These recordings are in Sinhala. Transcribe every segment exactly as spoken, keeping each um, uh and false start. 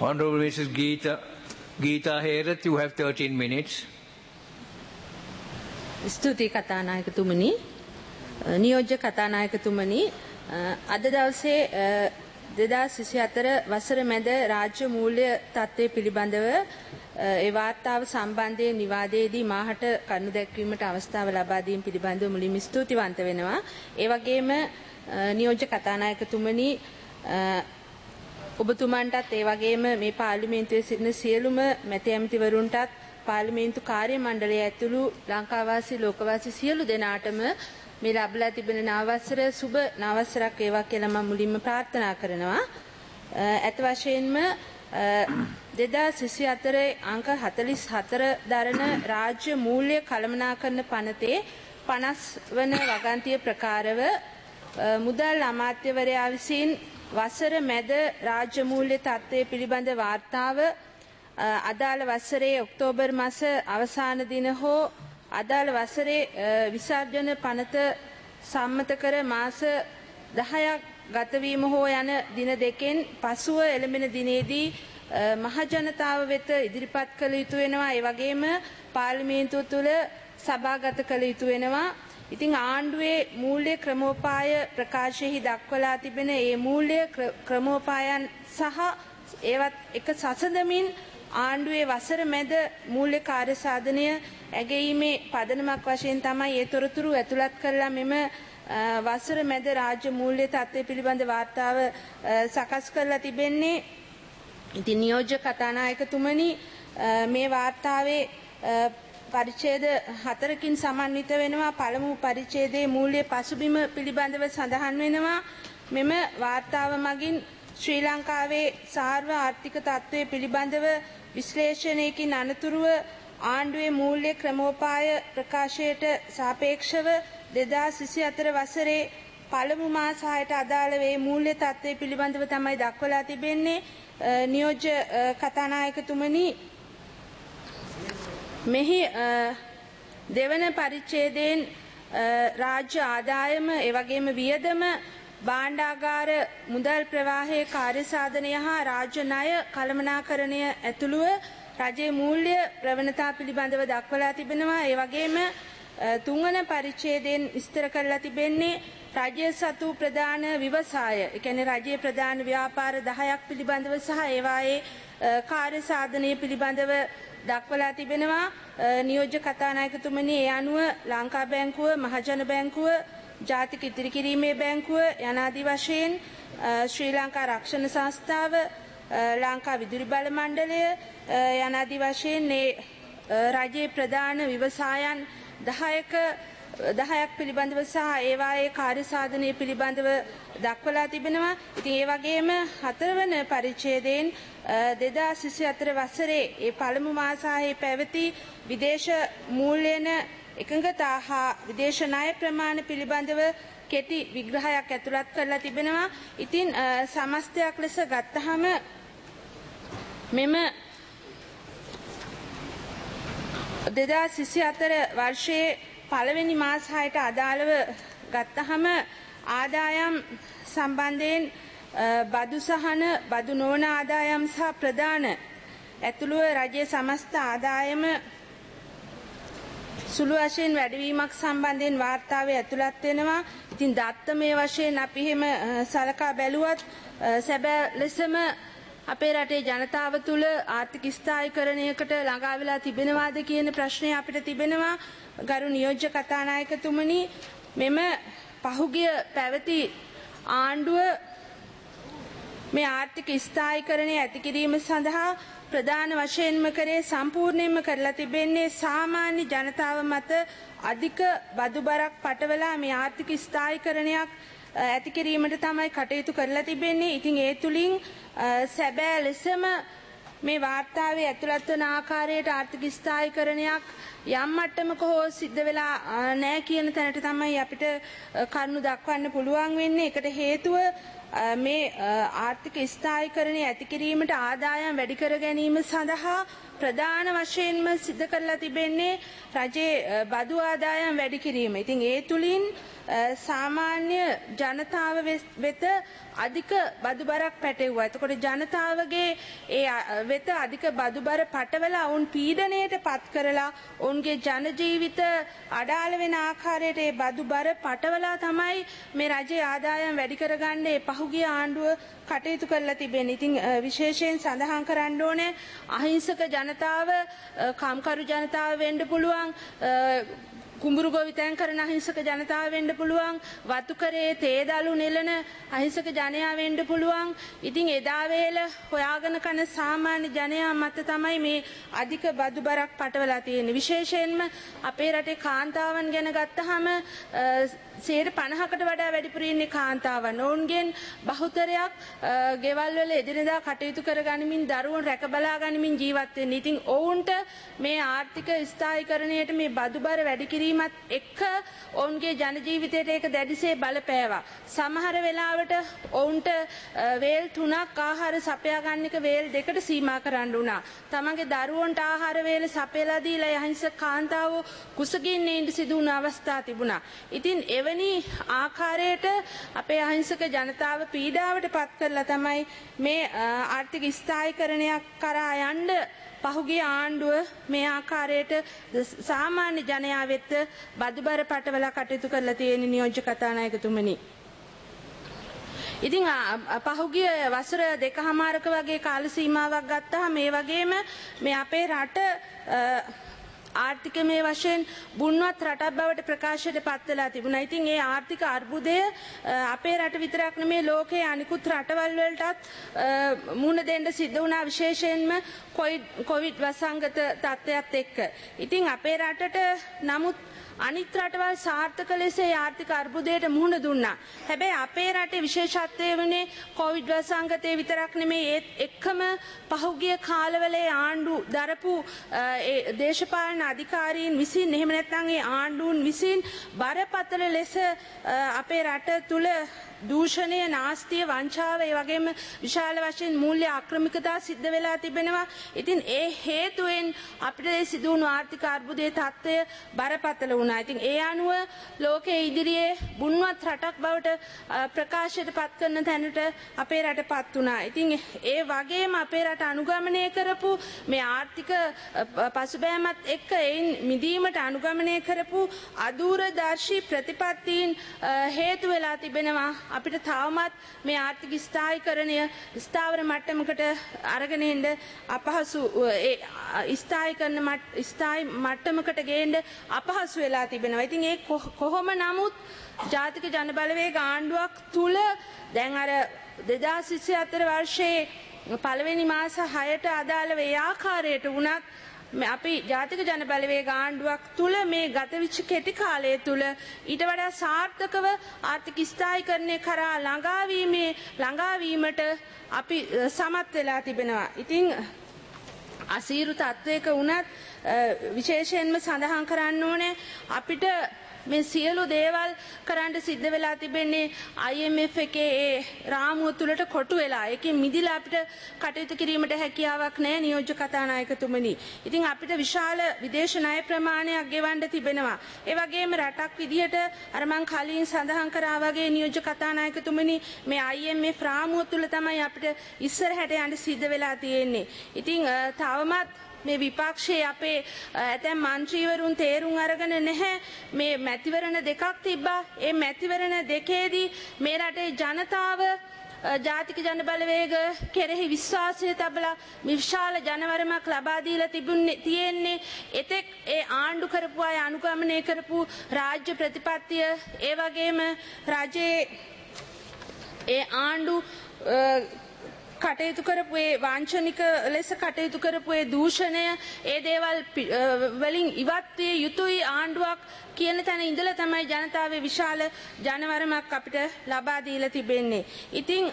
Honorable Missus Geeta, Geeta Herath, you have thirteen minutes. ස්තුතියි කතානායකතුමනි. නියෝජ්‍ය කතානායකතුමනි, අද දවසේ දෙදාස් විසිහතර වසර මැද රාජ්‍ය මූල්‍ය තත්ත්වය පිළිබඳව ඒ වාර්තාව සම්බන්ධයෙන් නිවාදයේදී මාහට කරුණු දැක්වීමට අවස්ථාව ලබා දීම පිළිබඳව මුලින්ම ස්තුතිවන්ත වෙනවා. ඒ වගේම නියෝජ්‍ය කතානායකතුමනි, ඔබතුමන්ටත් ඒ වගේම මේ පාර්ලිමේන්තුවේ සිටින සියලුම මැති ඇමතිවරුන්ටත් පාර්ලිමේන්තු කාර්ය මණ්ඩලය ඇතුළු ලංකාවාසී ලෝකවාසී සියලු දෙනාටම මේ ලැබලා තිබෙන නවවසර සුබ නවවසරක් වේවා කියලා මම මුලින්ම ප්‍රාර්ථනා කරනවා. අත වශයෙන්ම දෙදාස් විසිහතර අංක හතළිස් හතර දරන රාජ්‍ය මූල්‍ය කළමනාකරන පනතේ පනස් වන වගන්තිය ප්‍රකාරව මුදල් අමාත්‍යවරයා විසින් වසර මැද රාජ්‍ය මූල්‍ය තත්ත්වය පිළිබඳ වාර්තාව අදාළ වසරේ ඔක්තෝබර් මාස අවසාන දින හෝ අදාළ වසරේ විසර්ජන පනත සම්මත කර මාස දහයක් ගතවීම හෝ යන දින දෙකෙන් පසුව එළඹෙන දිනේදී මහජනතාව වෙත ඉදිරිපත් කළ යුතු වෙනවා. ඒ වගේම පාර්ලිමේන්තුව තුළ සභාගත කළ යුතු වෙනවා. ඉතින් ආණ්ඩුවේ මූල්‍ය ක්‍රමෝපාය ප්‍රකාශයෙහි දක්වලා තිබෙන ඒ මූල්‍ය ක්‍රමෝපායන් සහ ඒවත් එක සසඳමින් ආණ්ඩුවේ වසර මැද මූල්‍ය කාර්යසාධනය ඇගීමේ පදනමක් වශයෙන් තමයි ඒ තොරතුරු ඇතුළත් කරලා මෙම වසර මැද රාජ්‍ය මූල්‍ය තත්ත්වය පිළිබඳ වාර්තාව සකස් කරලා තිබෙන්නේ. ඉතින් නියෝජ්‍ය කතානායකතුමනි, මේ වාර්තාවේ පරිච්ඡේද හතරකින් සමන්විත වෙනවා. පළමු පරිච්ඡේදයේ මූල්‍ය පසුබිම පිළිබඳව සඳහන් වෙනවා. මෙම වාර්තාව මගින් ශ්‍රී ලංකාවේ සාර්ව ආර්ථික තත්ත්වය පිළිබඳව විශ්ලේෂණයකින් අනතුරුව ආණ්ඩුවේ මූල්‍ය ක්‍රමෝපාය ප්‍රකාශයට සාපේක්ෂව දෙදාස් විසිහතර වසරේ පළමු මාස හයට අදාළ වේ මූල්‍ය තත්ත්වය පිළිබඳව තමයි දක්වලා තිබෙන්නේ. නියෝජ්‍ය කතානායකතුමනි, මෙහි දෙවන පරිච්ඡේදයෙන් රාජ්‍ය ආදායම ඒ වගේම වියදම භාණ්ඩාගාර මුදල් ප්‍රවාහයේ කාර්යසාධනය හා රාජ්‍ය ණය කළමනාකරණය ඇතුළුව රජයේ මූල්‍ය ප්‍රවණතා පිළිබඳව දක්වලා තිබෙනවා. ඒ වගේම තුන්වන පරිච්ඡේදයෙන් විස්තර කරලා තිබෙන්නේ රජයේ සතු ප්‍රධාන ව්‍යවසාය, ඒ කියන්නේ රජයේ ප්‍රධාන ව්‍යාපාර දහයක් පිළිබඳව සහ ඒවායේ කාර්යසාධනය පිළිබඳව දක්වලා තිබෙනවා. නියෝජ්‍ය කතානායකතුමනි, ඒ අනුව ලංකා බැංකුව, මහජන බැංකුව, ජාතික ඉතිරි කිරීමේ බැංකුව යනාදී වශයෙන් ශ්‍රී ලංකා රක්ෂණ සංස්ථාව, ලංකා විදුලි බල මණ්ඩලය යනාදී වශයෙන් මේ රජයේ ප්‍රධාන ව්‍යවසායන් දහයක දහයක් පිළිබඳව සහ ඒවායේ කාර්යසාධනය පිළිබඳව දක්වලා තිබෙනවා. ඉතින් ඒ වගේම හතරවන පරිච්ඡේදයෙන් දෙදාස් විසිහතර වසරේ ඒ පළමු මාසයේ පැවති විදේශ මූල්‍යන එකඟතා හා විදේශ ණය ප්‍රමාණ පිළිබඳව කෙටි විග්‍රහයක් ඇතුළත් කරලා තිබෙනවා. ඉතින් සමස්තයක් ලෙස ගත්තහම මෙම දෙදාස් විසිහතර වර්ෂයේ පළවෙනි මාස හයට අදාළව ගත්තහම ආදායම් සම්බන්ධයෙන් බදු සහන, බදු නොවන ආදායම් සහ ප්‍රධාන ඇතුළුව රජයේ සමස්ත ආදායම සුළු වශයෙන් වැඩිවීමක් සම්බන්ධයෙන් වාර්තාවේ ඇතුළත් වෙනවා. ඉතින් දත්තමය වශයෙන් අපි එහෙම සලකා බැලුවත් සැබෑ ලෙසම අපේ රටේ ජනතාව තුළ ආර්ථික ස්ථායීකරණයකට ළඟා වෙලා තිබෙනවාද කියන ප්‍රශ්නය අපිට තිබෙනවා. ගරු නියෝජ්‍ය කතානායකතුමනි, මෙම පහුගිය පැවති ආණ්ඩුව මේ ආර්ථික ස්ථායීකරණය ඇති කිරීම සඳහා ප්‍රධාන වශයෙන්ම කරේ සම්පූර්ණයෙන්ම කරලා තිබෙන්නේ සාමාන්‍ය ජනතාව මත අධික බදු බරක් පටවලා මේ ආර්ථික ස්ථායීකරණයක් ඇති කිරීමට තමයි කටයුතු කරලා තිබෙන්නේ. ඉතින් ඒ තුලින් සැබෑ ලෙසම මේ වාර්තාවේ ඇතුළත් වන ආකාරයට ආර්ථික ස්ථායීකරණයක් යම් මට්ටමක හෝ සිද්ධ වෙලා නැහැ කියන තැනට තමයි අපිට කරුණු දක්වන්න පුළුවන් වෙන්නේ. ඒකට හේතුව මේ ආර්ථික ස්ථායීකරණය ඇති කිරීමට ආදායම් වැඩි කර ගැනීම සඳහා ප්‍රධාන වශයෙන්ම සිදු කරලා තිබෙන්නේ රජයේ බදු ආදායම් වැඩි කිරීම. ඉතින් ඒ තුලින් සාමාන්‍ය ජනතාව වෙත අධික බදු බරක් පැටවුවා. එතකොට ජනතාවගේ ඒ වෙත අධික බදු බර පටවලා ඔවුන් පීඩණයට පත් කරලා ඔවුන්ගේ ජන ජීවිත අඩාල වෙන ආකාරයට ඒ බදු බර පටවලා තමයි මේ රජයේ ආදායම් වැඩි කරගන්න ඒ පහුගිය ආණ්ඩුව කටයුතු කරලා තිබෙන්නේ. ඉතින් විශේෂයෙන් සඳහන් කරන්න ඕනේ අහිංසක ජනතාව කාම්කරු ජනතාව වෙන්න පුළුවන්, කුඹුරු ගොවිතැන් කරන අහිංසක ජනතාව වෙන්න පුළුවන්, වතුකරේ තේදලු නෙලන අහිංසක ජනයා වෙන්න පුළුවන්. ඉතින් එදා වේල හොයාගෙන කන සාමාන්‍ය ජනයා මත තමයි මේ අධික බදු බරක් පටවලා තියෙන්නේ. විශේෂයෙන්ම අපේ රටේ කාන්තාවන් ගැන ගත්තහම සියයට පනහකට වඩා වැඩිපුර ඉන්නේ කාන්තාවන්. ඔවුන්ගෙන් බහුතරයක් ගෙවල් වල එදිනෙදා කටයුතු කරගනිමින් දරුවෝ රැක බලා ගනිමින් ජීවත් වෙන්නේ. ඉතින් ඔවුන්ට මේ ආර්ථික ස්ථායීකරණයට මේ බදු බර වැඩි කිරීමත් එක්ක ඔවුන්ගේ ජන ජීවිතයට ඒක දැඩිසේ බලපෑවා. සමහර වෙලාවට ඔවුන්ට වේල් තුනක් ආහාර සපයා ගන්න එක වේල් දෙකට සීමා කරන්න වුණා. තමන්ගේ දරුවන්ට ආහාර වේල සපයලා දීලා අහිංසක කාන්තාවෝ කුසගින්න ඉඳ සිදු වුණ අවස්ථා තිබුණා. ඉතින් එවැනි ආකාරයට අපේ අහිංසක ජනතාව පීඩාවට පත් කරලා තමයි මේ ආර්ථික ස්ථායීකරණයක් කරා යන්න පහුගිය ආණ්ඩුව මේ ආකාරයට සාමාන්‍ය ජනයා වෙත බදුබර පටවලා කටයුතු කරලා තියෙන නියෝජ්‍ය කතානායකතුමනි. ඉතින් පහුගිය වසර දෙකමාරක වගේ කාල සීමාවක් ගත්තා මේ වගේම මේ අපේ රට ආර්ථිකමය වශයෙන් බුන්වත් රටක් බවට ප්‍රකාශයට පත් වෙලා තිබුණා. ඉතින් ඒ ආර්ථික අර්බුදය අපේ රට විතරක් නෙමේ ලෝකයේ අනිකුත් රටවල් වලටත් මුහුණ දෙන්න සිද්ධ වුණා, විශේෂයෙන්ම කොවිඩ් වසංගත තත්ත්වයක් එක්ක. ඉතින් අපේ රටට නමුත් අනිත් රටවල් සාර්ථක ලෙස ආර්ථික අර්බුදයට මුහුණ දුන්නා. හැබැයි අපේ රටේ විශේෂත්වය වුණේ කොවිඩ් වසංගතය විතරක් නෙමෙයි, ඒත් එක්කම පහුගිය කාලවලේ ආණ්ඩු දරපු ඒ දේශපාලන අධිකාරීන් විසින් එහෙම නැත්නම් ඒ ආණ්ඩුන් විසින් බරපතල ලෙස අපේ රට තුල දූෂණය, නාස්තිය, වංචාව, ඒ වගේම විශාල වශයෙන් මූල්‍ය ආක්‍රමිකතා සිද්ධ වෙලා තිබෙනවා. ඉතින් ඒ හේතුවෙන් අපිට සිදු වුණු ආර්ථික අර්බුදයේ තත්ත්වය බරපතල වුණා. ඉතින් ඒ අනුව ලෝකයේ ඉදිරියේ බුන්වත් රටක් බවට ප්‍රකාශයට පත් කරන තැනට අපේ රටපත් වුණා. ඉතින් ඒ වගේම අපේ රට අනුගමනය කරපු මේ ආර්ථික පසුබෑමත් එක්ක එයින් මිදීමට අනුගමනය කරපු අදූරදර්ශී ප්‍රතිපත්තීන් හේතු වෙලා තිබෙනවා අපිට තවමත් මේ ආර්ථික ස්ථායීකරණය ස්ථාවර මට්ටමකට අරගෙන එන්න අපහසු ඒ ස්ථායීකරණ ස්ථායී මට්ටමකට ගේන්න අපහසු වෙලා තිබෙනවා. ඉතින් ඒ කොහොම නමුත් ජාතික ජන බලවේග ආණ්ඩුවක් තුල දැන් අර දෙදාස් විසි හතර වර්ෂයේ පළවෙනි මාස හයට අදාළව ඒ ආකාරයට වුණත් අපි ජාතික ජන බලවේග ආණ්ඩුවක් තුල මේ ගත විච්ච කෙටි කාලය තුල ඊට වඩා සාර්ථකව ආර්ථික ස්ථායීකරණය කරා ළඟාවීමේ ළඟාවීමට අපි සමත් වෙලා තිබෙනවා. ඉතින් අසීරු තත්වයක වුණත් විශේෂයෙන්ම සඳහන් කරන්න ඕනේ අපිට මේ සියලු දේවල් කරන්න සිද්ධ වෙලා තිබෙන්නේ I M F එකේ ඒ රාමුව තුලට කොටු වෙලා. ඒකෙන් මිදිලා අපිට කටයුතු කිරීමට හැකියාවක් නැහැ නියෝජ්‍ය කතානායකතුමනි. ඉතින් අපිට විශාල විදේශ ණය ප්‍රමාණයක් ගෙවන්න තිබෙනවා. ඒ වගේම රටක් විදියට අර මං කලින් සඳහන් කරා වගේ නියෝජ්‍ය කතානායකතුමනි මේ I M F රාමුව තුල තමයි අපිට ඉස්සරහට යන්න සිද්ධ වෙලා තියෙන්නේ. ඉතින් තවමත් මේ විපක්ෂයේ අපේ ඇතැම් මන්ත්‍රීවරුන් තේරුම් අරගෙන නැහැ. මේ මැතිවරණ දෙකක් තිබ්බා. ඒ මැතිවරණ දෙකේදී මේ රටේ ජනතාව ජාතික ජන බලවේග කෙරෙහි විශ්වාසය තබලා විශාල ජනවරමක් ලබා දීලා තිබුණේ තියෙන්නේ. එතෙක් ඒ ආණ්ඩු කරපු අය අනුගමනය කරපු රාජ්‍ය ප්‍රතිපත්තිය, ඒ වගේම රජයේ ඒ ආණ්ඩු කටයුතු කරපු ඒ වාංචනික ලෙස කටයුතු කරපු ඒ දූෂණය, ඒ දේවල් වලින් ඉවත් විය යුතුයි ආණ්ඩුවක් කියන තැන ඉඳලා තමයි ජනතාවේ විශාල ජනවරමක් අපිට ලබා දීලා තිබෙන්නේ. ඉතින්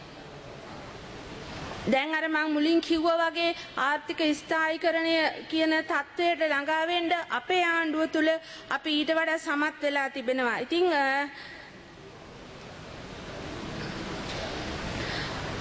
දැන් අර මම මුලින් කිව්වා වගේ ආර්ථික ස්ථායීකරණය කියන තත්වයට ළඟා වෙන්න අපේ ආණ්ඩුව තුල අපි ඊට වඩා සමත් වෙලා තිබෙනවා. ඉතින්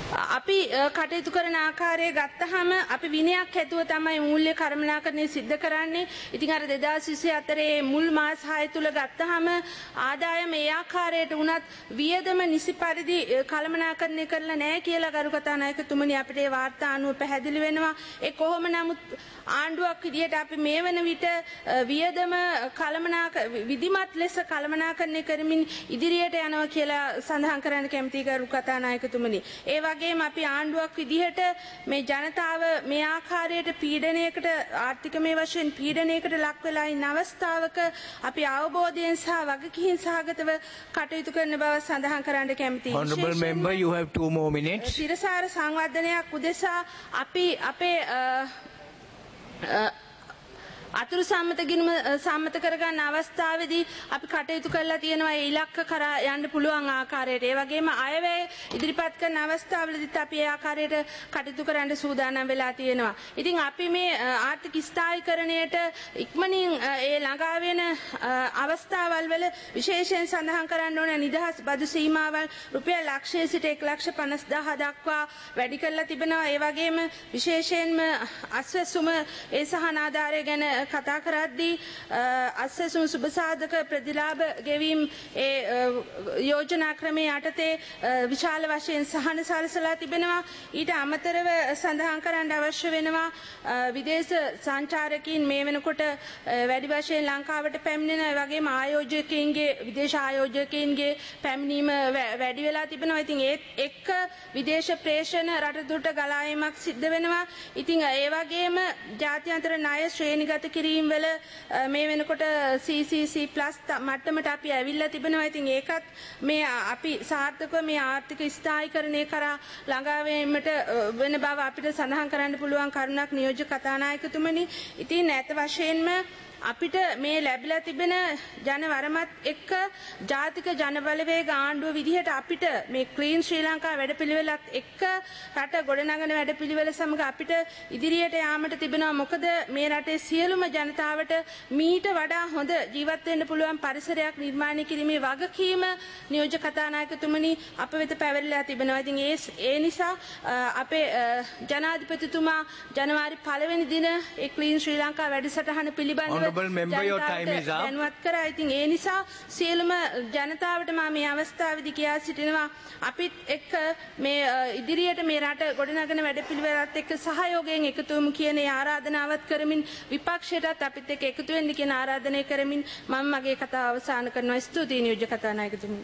අපි කටයුතු කරන ආකාරය ගත්තහම අපි විනයක් හැතුව තමයි මූල්‍ය කර්මනාකරණය සිද්ධ කරන්නේ. ඉතින් අර දෙදාස් විසිහතරේ මුල් මාස හය තුල ගත්තහම ආදායම ඒ ආකාරයට වුණත් වියදම නිසි පරිදි කළමනාකරණය කරලා නැහැ කියලා ගරු කතානායකතුමනි අපිට ඒ වාර්තා අනුව පැහැදිලි වෙනවා. ඒ කොහොම නමුත් ආණ්ඩුවක් විදියට අපි මේ වෙන විට වියදම කළමනාක විධිමත් ලෙස කළමනාකරණය කරමින් ඉදිරියට යනවා කියලා සඳහන් කරන්න කැමතියි ගරු කතානායකතුමනි. ඒ වගේම අපි ආණ්ඩුවක් විදිහට මේ ජනතාව මේ ආකාරයට පීඩනයකට ආර්ථිකමය වශයෙන් පීඩනයකට ලක් වෙලා ඉන්න අවස්ථාවක අපි අවබෝධයෙන් සහ වගකීම් සහගතව කටයුතු කරන බව සඳහන් කරන්න කැමතියි. Honorable member, you have two more minutes. සිරසාර සංවර්ධනයක් උදෙසා අපි අපේ අතුරු සම්මත ගිණුම සම්මත කරගන්න අවස්ථාවේදී අපි කටයුතු කරලා තියෙනවා ඒ ඉලක්ක කරා යන්න පුළුවන් ආකාරයට. ඒ වගේම අයවැය ඉදිරිපත් කරන අවස්ථාවලදීත් අපි ඒ ආකාරයට කටයුතු කරන්න සූදානම් වෙලා තියෙනවා. ඉතින් අපි මේ ආර්ථික ස්ථායීකරණයට ඉක්මනින් ඒ ළඟා වෙන අවස්ථාවල් වල විශේෂයෙන් සඳහන් කරන්න ඕන නිදහස් බදු සීමාවල් රුපියල් ලක්ෂය සිට එක ලක්ෂ පනස් දහය දක්වා වැඩි කරලා තිබෙනවා. ඒ වගේම විශේෂයෙන්ම අස්වැසුම ඒ සහන ආධාරය ගැන කතා කරද්දී අස්වැසුම් සුබසාධක ප්‍රතිලාභ ගෙවීම් ඒ යෝජනා ක්‍රමයේ යටතේ විශාල වශයෙන් සහන සලසලා තිබෙනවා. ඊට අමතරව සඳහන් කරන්න අවශ්‍ය වෙනවා විදේශ සංචාරකීන් මේ වෙනකොට වැඩි වශයෙන් ලංකාවට පැමිණෙන ඒ වගේම ආයෝජකයින්ගේ විදේශ ආයෝජකයින්ගේ පැමිණීම වැඩි වෙලා තිබෙනවා. ඉතින් ඒත් එක්ක විදේශ ප්‍රේෂණ රටදුරට ගලා ඒමක් සිද්ධ වෙනවා. ඉතින් ඒ වගේම ජාත්‍යන්තර ණය ශ්‍රේණිගත කිරීම වල මේ වෙනකොට C C C plus මට්ටමට අපි ඇවිල්ලා තිබෙනවා. ඉතින් ඒකත් මේ අපි සාර්ථකව මේ ආර්ථික ස්ථායීකරණය කරා ළඟා වීමට වෙන බව අපිට සඳහන් කරන්න පුළුවන් කරුණක් නියෝජ්‍ය කතානායකතුමනි. ඉතින් ඇත්ත වශයෙන්ම අපිට මේ ලැබිලා තිබෙන ජනවරමත් එක්ක ජාතික ජනබලවේග ආණ්ඩුව විදිහට අපිට මේ ක්ලීන් ශ්‍රී ලංකා වැඩපිළිවෙලත් එක්ක රට ගොඩනගන වැඩපිළිවෙල සමග අපිට ඉදිරියට යාමට තිබෙනවා. මොකද මේ රටේ සියලුම ජනතාවට මීට වඩා හොඳ ජීවත් වෙන්න පුළුවන් පරිසරයක් නිර්මාණය කිරීමේ වගකීම නියෝජ්‍ය කතානායකතුමනි අප වෙත පැවරලා තිබෙනවා. ඉතින් ඒ ඒ නිසා අපේ ජනාධිපතිතුමා ජනවාරි පළවෙනි දින ඒ ක්ලීන් ශ්‍රී ලංකා වැඩසටහන පිළිබඳව Honorable member, your time is up. දැනුවත් කරා. ඉතින් ඒ නිසා සියලුම ජනතාවට මම මේ අවස්ථාවේදී කියා සිටිනවා අපිත් එක්ක මේ ඉදිරියට මේ රට ගොඩනගන වැඩපිළිවෙලත් එක්ක සහයෝගයෙන් එකතු වෙමු කියන ආරාධනාවත් කරමින් විපක්ෂයටත් අපිත් එක්ක එකතු වෙන්න කියන ආරාධනය කරමින් මම මගේ කතාව අවසන් කරනවා. ස්තුතියි නියෝජ්‍ය කතානායකතුමනි.